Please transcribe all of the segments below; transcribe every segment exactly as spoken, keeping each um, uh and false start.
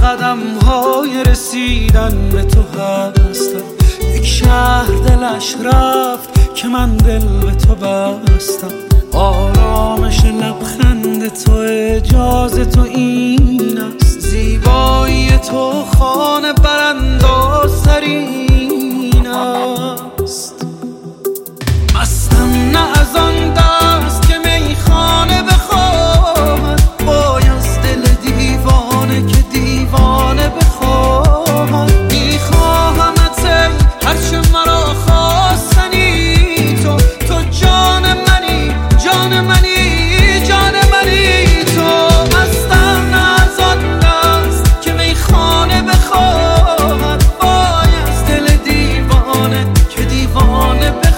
قدم های رسیدن به تو هستم. یک شهر دلش رفت که من دل به تو بستم. آرامش لبخند تو اجازه تو این است. زیبایی تو خانه براندازترین است. مستم نه از آن دست که میخانه بخواهد، وای از دل دیوانه که دیوانه بخواهد. میخواهمت ای هرچه مرا خواستنی تو، تو جان منی جان منی جان منی تو. مستم نه از آن دست که میخانه بخواهد، وای از دل دیوانه که دیوانه بخواهد.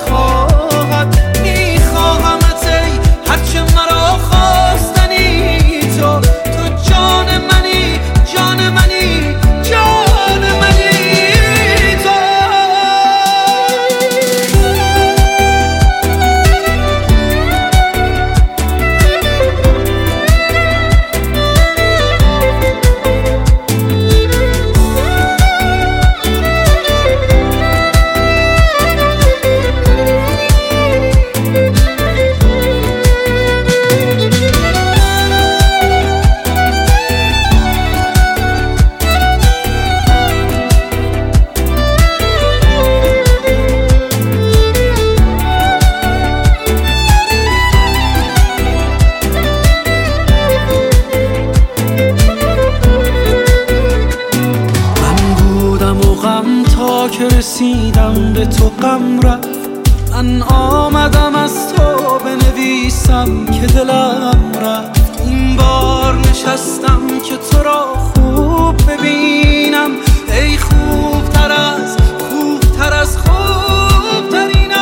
تا که رسیدم به تو غم رفت. من آمدم از تو بنویسم که دلم رفت. این بار نشستم که تو را خوب ببینم. ای خوب تر از خوب تر از خوب ترینم.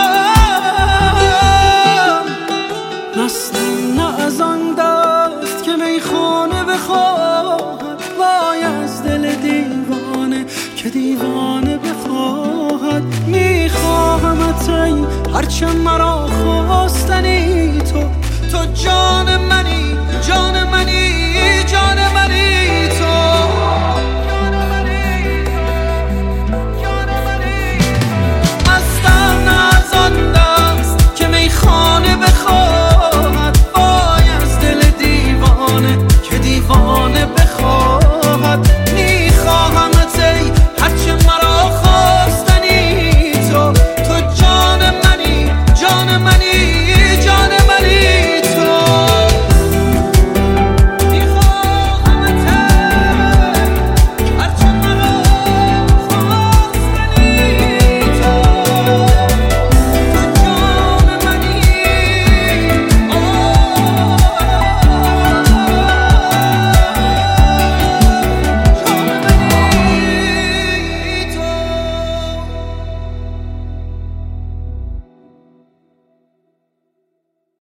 مستم نه از آن دست که میخانه بخواهد، وای از دل دیوانه که دیوانه بخواهد. میخواهمت ای هرچه مرا خواستنی تو، تو جان منی جان منی